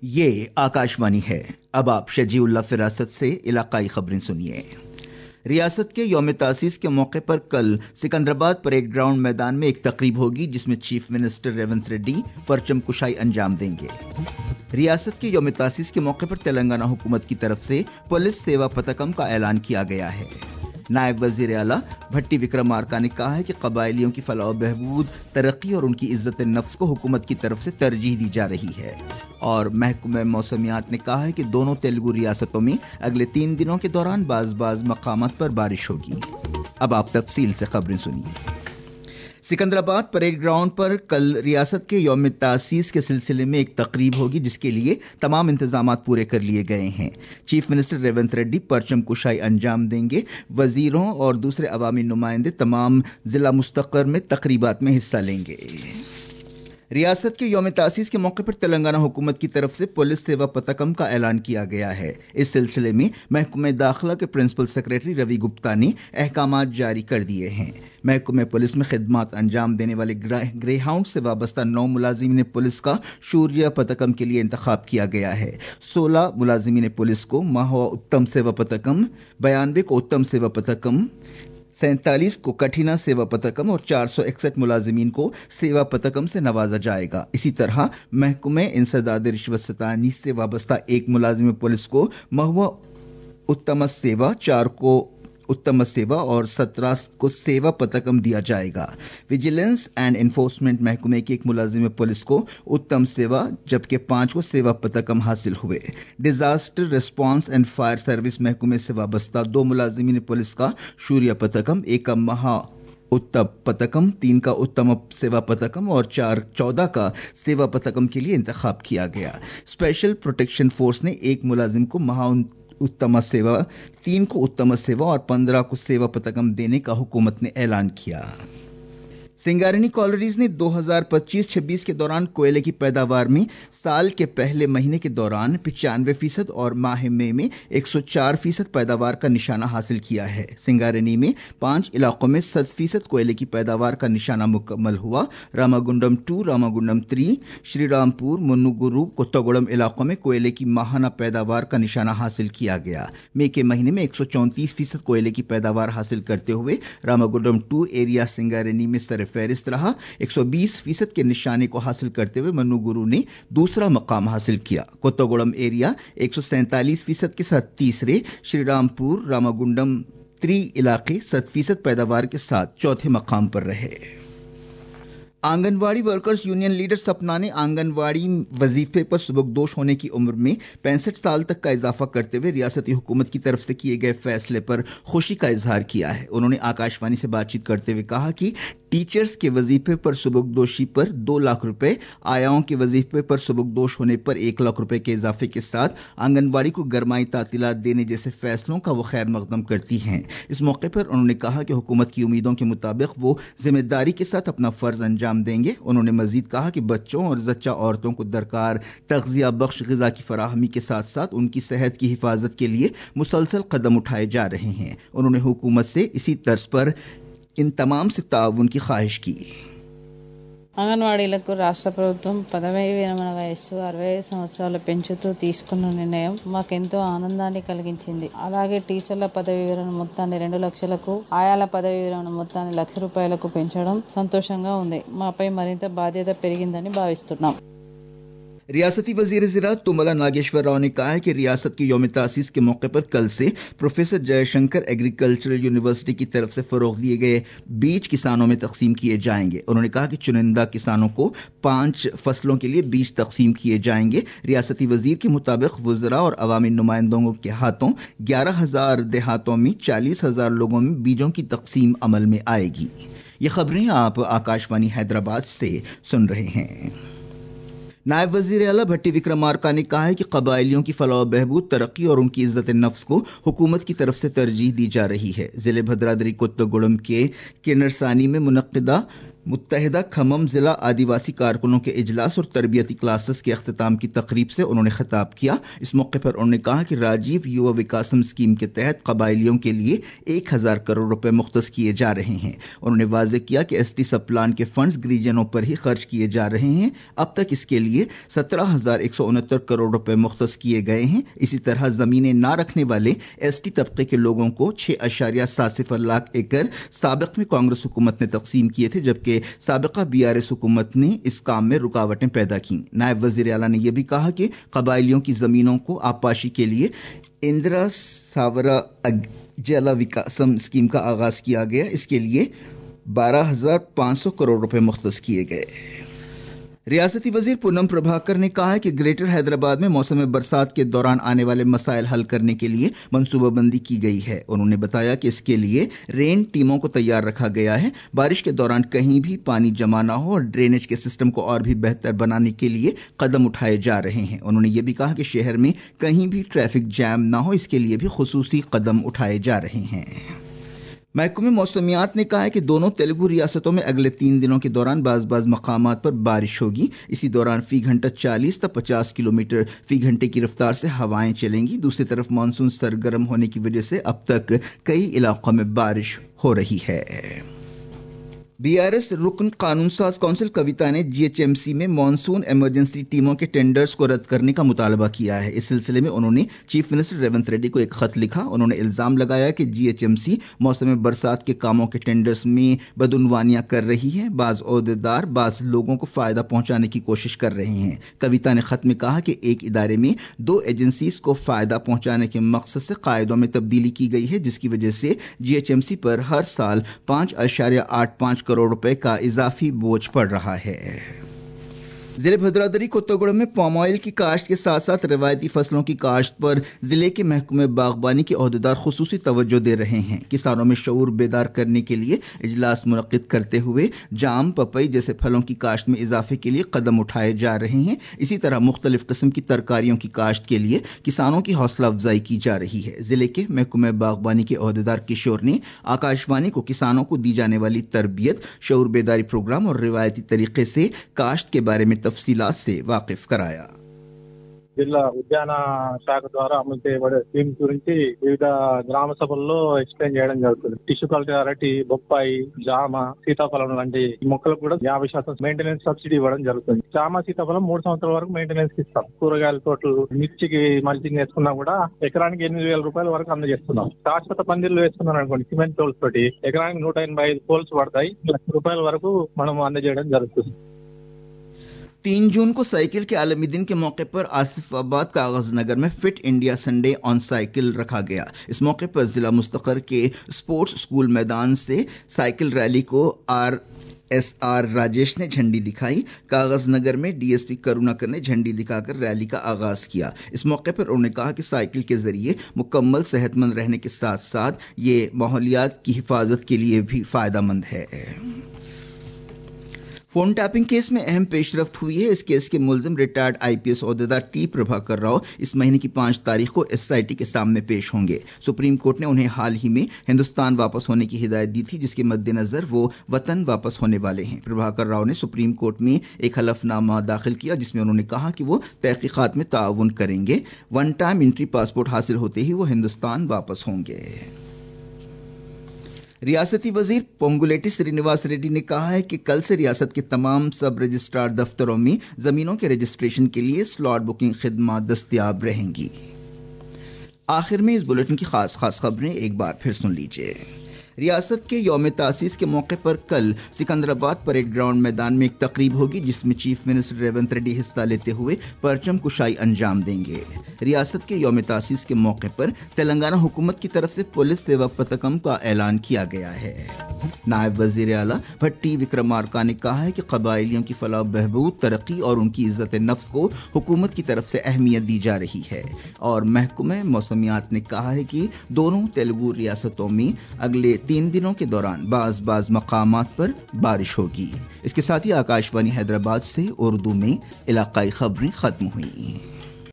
یہ آکاشوانی ہے۔ اب آپ شجیع اللہ فراست سے علاقائی خبریں سنیے۔ ریاست کے یوم تاسیس کے موقع پر کل سکندرآباد پریڈ گراؤنڈ میدان میں ایک تقریب ہوگی جس میں چیف منسٹر ریونت ریڈی پرچم کشائی انجام دیں گے۔ ریاست کے یوم تاسیس کے موقع پر تلنگانہ حکومت کی طرف سے پولیس سیوا پتکم کا اعلان کیا گیا ہے۔ نائب وزیر اعلیٰ بھٹی وکرمارکا نے کہا ہے کہ قبائلیوں کی فلاح و بہبود، ترقی اور ان کی عزت نفس کو حکومت کی طرف سے ترجیح دی جا رہی ہے، اور محکمہ موسمیات نے کہا ہے کہ دونوں تیلگو ریاستوں میں اگلے 3 دنوں کے دوران بعض مقامات پر بارش ہوگی۔ اب آپ تفصیل سے خبریں سنیے۔ سکندرآباد پریڈ گراؤنڈ پر کل ریاست کے یوم تاسیس کے سلسلے میں ایک تقریب ہوگی جس کے لیے تمام انتظامات پورے کر لیے گئے ہیں۔ چیف منسٹر ریونت ریڈی پرچم کشائی انجام دیں گے۔ وزیروں اور دوسرے عوامی نمائندے تمام ضلع مستقر میں تقریبات میں حصہ لیں گے۔ ریاست کے یوم تاسیس کے موقع پر تلنگانہ حکومت کی طرف سے پولیس سیوا پتکم کا اعلان کیا گیا ہے۔ اس سلسلے میں محکمہ داخلہ کے پرنسپل سیکریٹری روی گپتا نے احکامات جاری کر دیے ہیں۔ محکمہ پولیس میں خدمات انجام دینے والے گرے ہاؤنڈ سے وابستہ 9 ملازمین پولیس کا شوریہ پتکم کے لیے انتخاب کیا گیا ہے۔ 16 ملازمین پولیس کو مہوا اتم سیوا پتکم، 92 کو اتم سیوا پتکم، 47 کو کٹھینا سیوا پتکم اور 461 ملازمین کو سیوا پتکم سے نوازا جائے گا۔ اسی طرح محکمہ انسداد رشوت ستانی سے وابستہ 1 ملازم پولیس کو مہوا اتم سیوا، 4 کو اتم سیوا اور 17 کو سیوا پتکم دیا جائے گا۔ ویجیلنس اینڈ انفورسمنٹ محکمے کے 1 ملازم پولیس کو اتم سیوا جبکہ 5 کو سیوا پتکم حاصل ہوئے۔ Disaster response and fire service محکمے سے وابستہ 2 ملازمین پولیس کا شوریہ پتکم، 1 کا مہا اتم پتکم، 3 کا اتم سیوا پتکم اور 14 کا سیوا پتکم کے لیے انتخاب کیا گیا۔ اسپیشل پروٹیکشن فورس نے 1 ملازم کو مہا اتم سیوا، 3 کو اتم سیوا اور 15 کو سیوا پتکم دینے کا حکومت نے اعلان کیا۔ سنگارینی کالریز نے 2025-26 کے دوران کوئلے کی پیداوار میں سال کے پہلے مہینے کے دوران 95% اور ماہ مئی میں 104% پیداوار کا نشانہ حاصل کیا ہے۔ سنگارینی میں 5 علاقوں میں 100% کوئلے کی پیداوار کا نشانہ مکمل ہوا۔ راماگنڈم 2، راماگنڈم 3، شری رامپور، منوگورو، کوتاگوڑم علاقوں میں کوئلے کی ماہانہ پیداوار کا نشانہ حاصل کیا گیا۔ مئی کے مہینے میں 134% کوئلے کی پیداوار حاصل کرتے ہوئے راماگنڈم 2 ایریا سنگارینی میں سر فہرست رہا۔ 120% کے نشانے کو حاصل کرتے ہوئے منوگورو نے دوسرا مقام حاصل کیا۔ کوتاگوڑم ایریا 147% کے ساتھ تیسرے، شری رامپور راماگنڈم 3 علاقے 100% پیداوار کے ساتھ چوتھے مقام پر رہے۔ آنگن واڑی ورکرز یونین لیڈر سپنا نے آنگن واڑی وظیفے پر سبکدوش ہونے کی عمر میں 65 سال تک کا اضافہ کرتے ہوئے ریاستی حکومت کی طرف سے کیے گئے فیصلے پر خوشی کا اظہار کیا ہے۔ انہوں نے آکاشوانی سے بات چیت کرتے ہوئے کہا کہ ٹیچرز کے وظیفے پر سبکدوشی پر 2 لاکھ روپے، آیاؤں کے وظیفے پر سبکدوش ہونے پر 1 لاکھ روپے کے اضافے کے ساتھ آنگن واڑی کو گرمائی تعطیلات دینے جیسے فیصلوں کا وہ خیر مقدم کرتی ہیں۔ اس موقع پر انہوں نے کہا کہ حکومت کی امیدوں کے مطابق وہ ذمہ داری کے ساتھ اپنا فرض انجام دیں گے۔ انہوں نے مزید کہا کہ بچوں اور زچہ عورتوں کو درکار تغذیہ بخش غذا کی فراہمی کے ساتھ ساتھ ان کی صحت کی حفاظت کے لیے مسلسل قدم اٹھائے جا رہے ہیں۔ انہوں نے حکومت سے اسی طرز پر ان تمام سے تعاون کی خواہش کی۔ అంగన్వాడీలకు రాష్ట్ర ప్రభుత్వం పదవీ విరమణ వయస్సు 65 సంవత్సరాలు పెంచుతూ తీసుకున్న నిర్ణయం మాకెంతో ఆనందాన్ని కలిగించింది. అలాగే టీచర్ల పదవీ విరమణ మొత్తాన్ని 2 లక్షలకు, ఆయాల పదవీ విరమణ మొత్తాన్ని 1 లక్ష రూపాయలకు పెంచడం సంతోషంగా ఉంది. మాపై మరింత బాధ్యత పెరిగిందని భావిస్తున్నాం. ریاستی وزیر زراعت توملا ناگیشور راؤ نے کہا ہے کہ ریاست کی یوم تاسیس کے موقع پر کل سے professor Jayashankar Agricultural University کی طرف سے فروغ دیے گئے بیج کسانوں میں تقسیم کیے جائیں گے۔ انہوں نے کہا کہ چنندہ کسانوں کو 5 فصلوں کے لیے بیج تقسیم کیے جائیں گے۔ ریاستی وزیر کے مطابق وزراء اور عوامی نمائندوں کے ہاتھوں 11,000 دیہاتوں میں 40,000 لوگوں میں بیجوں کی تقسیم عمل میں آئے گی۔ یہ خبریں آپ آکاشوانی حیدرآباد سے سن رہے ہیں۔ نائب وزیر اعلیٰ بھٹی وکرمارکا نے کہا ہے کہ قبائلیوں کی فلاح و بہبود، ترقی اور ان کی عزت نفس کو حکومت کی طرف سے ترجیح دی جا رہی ہے۔ ضلع بھدرادری کوتاگوڑم کے کنرسانی میں منعقدہ मुत्तहिदा खमम ज़िला आदिवासी कारकुनों के इजलास और तरबियती क्लासेस के अख्ताम की तकरीब से उन्होंने खिताब किया। इस मौके पर उन्होंने कहा कि राजीव युवा विकासम स्कीम के तहत कबाइलियों के लिए 1000 करोड़ रुपए मुख्तस किए जा रहे हैं। उन्होंने वाज़ेह किया कि एसटी सब प्लान के फंड्स गिरिजनों पर ही खर्च किए जा रहे हैं। अब तक इसके लिए 17,169 करोड़ रुपए मुख्तस किए गए हैं। इसी तरह ज़मीनें ना रखने वाले एसटी तबके के लोगों को 6.70 लाख एकड़ साबिक में कांग्रेस हुकूमत ने तकसीम किए थे, जबकि साबिका बीआरएस हुकूमत ने इस काम में रुकावटें पैदा की। नायब वज़ीर आला ने यह भी कहा कि कबाइलियों की ज़मीनों को आपाशी के लिए इंदिरा सावरा अजला विकासम स्कीम का आगाज़ किया गया। इसके लिए 12,500 करोड़ रुपए मुख्तस किए गए। रियासती वजीर पूनम प्रभाकर ने कहा है कि ग्रेटर हैदराबाद में मौसम बरसात के दौरान आने वाले मसाइल हल करने के लिए मनसूबाबंदी की गई है। उन्होंने बताया कि इसके लिए रेन टीमों को तैयार रखा गया है। बारिश के दौरान कहीं भी पानी जमा ना हो और ड्रेनेज के सिस्टम को और भी बेहतर बनाने के लिए कदम उठाए जा रहे हैं। उन्होंने ये भी कहा कि शहर में कहीं भी ट्रैफिक जैम ना हो, इसके लिए भी खुसूसी कदम उठाए जा रहे हैं। महकमे मौसमियात ने कहा है कि दोनों तेलुगु रियासतों में अगले 3 दिनों के दौरान बाज़ मकामात पर बारिश होगी। इसी दौरान फी घंटा 40 से 50 किलोमीटर फी घंटे की रफ्तार से हवाएं चलेंगी। दूसरी तरफ मानसून सरगर्म होने की वजह से अब तक कई इलाकों में बारिश हो रही है। बीआरएस रुकन कानून साज कौंसिल कविता ने जीएचएमसी में मॉनसून इमरजेंसी टीमों के टेंडर्स को रद्द करने का मुतालबा किया है। इस सिलसिले में उन्होंने चीफ मिनिस्टर रेवंत रेड्डी को एक खत लिखा। उन्होंने इल्ज़ाम लगाया कि जीएचएमसी मौसम बरसात के कामों के टेंडर्स में बदउनवानियां कर रही है। बाज़ ओहदेदार बाज़ लोगों को फ़ायदा पहुंचाने की कोशिश कर रहे हैं। कविता ने खत में कहा कि एक इदारे में 2 एजेंसीज को फ़ायदा पहुंचाने के मकसद से कायदों में तब्दीली की गई है, जिसकी वजह से जीएचएमसी पर हर साल 5.85 करोड़ रुपए का इजाफी बोझ पड़ रहा है। जिले भद्रादरी कोत्तागुड़ में पाम ऑयल की काश्त के साथ साथ रवायती फसलों की काश्त पर जिले के महकमे बागबानी के ओहदेदार खुसूसी तवज्जो दे रहे हैं। किसानों में शऊर बेदार करने के लिए इजलास मुनक्किद करते हुए जाम पपई जैसे फलों की काश्त में इजाफे के लिए कदम उठाए जा रहे हैं। इसी तरह मुख्तलिफ किस्म की तरकारियों की काश्त के लिए किसानों की हौसला अफजाई की जा रही है। जिले के महकमे बागबानी के ओहदेदार किशोर ने आकाशवाणी को किसानों को दी जाने वाली तरबियत, शऊर बेदारी प्रोग्राम और रिवायती तरीके से काश्त के बारे में तफसीलात से वाकिफ कराया। జిల్లా ఉద్యాన శాఖ ద్వారా అమలు చేయబడే స్కీమ్స్ గురించి వివిధ గ్రామ సభల్లో ఎక్స్ప్లెయిన్ చేయడం జరుగుతుంది. టిష్యూ కల్చర్, అరటి, బొప్పాయి, జామ, సీతాఫలం లాంటి మొక్కలకు కూడా 50% మెయింటెనెన్స్ సబ్సిడీ ఇవ్వడం జరుగుతుంది. జామ, సీతాఫలం 3 సంవత్సరాల వరకు మెయింటెనెన్స్ ఇస్తాం. కూరగాయల తోటలు, మిర్చికి మల్చింగ్ వేసుకున్నా కూడా ఎకరానికి 8,000 రూపాయల వరకు అందజేస్తున్నాం. శాశ్వత పందిర్లు వేసుకున్నాం అనుకోండి, సిమెంట్ పోల్స్ తోటి ఎకరానికి 185 పోల్స్ పడతాయి. 1 లక్ష రూపాయల వరకు మనం అందజేయడం జరుగుతుంది. 3 जून को साइकिल के आलमी दिन के मौके पर आसिफाबाद कागज नगर में fit India Sunday on cycle रखा गया। इस मौके पर जिला मुस्तकर के स्पोर्ट्स स्कूल मैदान से साइकिल रैली को RSR राजेश ने झंडी दिखाई। कागज नगर में डीएसपी करुणाकर ने झंडी दिखाकर रैली का आगाज किया। इस मौके पर उन्होंने कहा कि साइकिल के जरिए मुकम्मल सेहतमंद रहने के साथ साथ ये माहौलियात की हिफाजत के लिए भी फायदेमंद है। फोन टैपिंग केस में अहम पेशरफ्त हुई है। इस केस के मुलजिम रिटायर्ड आईपीएस ओहदेदार टी प्रभाकर राव इस महीने की 5 तारीख को एसआईटी के सामने पेश होंगे। सुप्रीम कोर्ट ने उन्हें हाल ही में हिंदुस्तान वापस होने की हिदायत दी थी, जिसके मद्देनजर वो वतन वापस होने वाले हैं। प्रभाकर राव ने सुप्रीम कोर्ट में एक हलफनामा दाखिल किया, जिसमें उन्होंने कहा कि वो तहकीकात में ताउन करेंगे। 1 टाइम एंट्री पासपोर्ट हासिल होते ही वो हिंदुस्तान वापस होंगे। रियासती वजीर पोंगुलेटी श्रीनिवास रेड्डी ने कहा है कि कल से रियासत के तमाम सब रजिस्ट्रार दफ्तरों में जमीनों के रजिस्ट्रेशन के लिए स्लॉट बुकिंग खिदमत दस्तयाब रहेंगी। आखिर में इस बुलेटिन की खास खबरें एक बार फिर सुन लीजिए। रियासत के यौम तासीस के मौके पर कल सिकंदराबाद परेड ग्राउंड मैदान में एक तकरीब होगी, जिसमें चीफ मिनिस्टर रेवंत रेड्डी हिस्सा लेते हुए परचम कुशाई अंजाम देंगे। रियासत के यौम तासीस के मौके पर तेलंगाना हुकूमत की तरफ से पुलिस सेवा पतकम का ऐलान किया गया है। नायब वजीर आला भट्टी विक्रमार्का ने कहा है कि कबाइलियों की फलाह बहबूद, तरक्की और उनकी इज्जत नफ्स को हुकूमत की तरफ से अहमियत दी जा रही है। और महकमे मौसमियात ने कहा है कि दोनों तेलुगु रियासतों में अगले 3 दिनों के दौरान बाज़ मकामात पर बारिश होगी। इसके साथ ही आकाशवाणी हैदराबाद से उर्दू में इलाकाई खबरें खत्म हुई।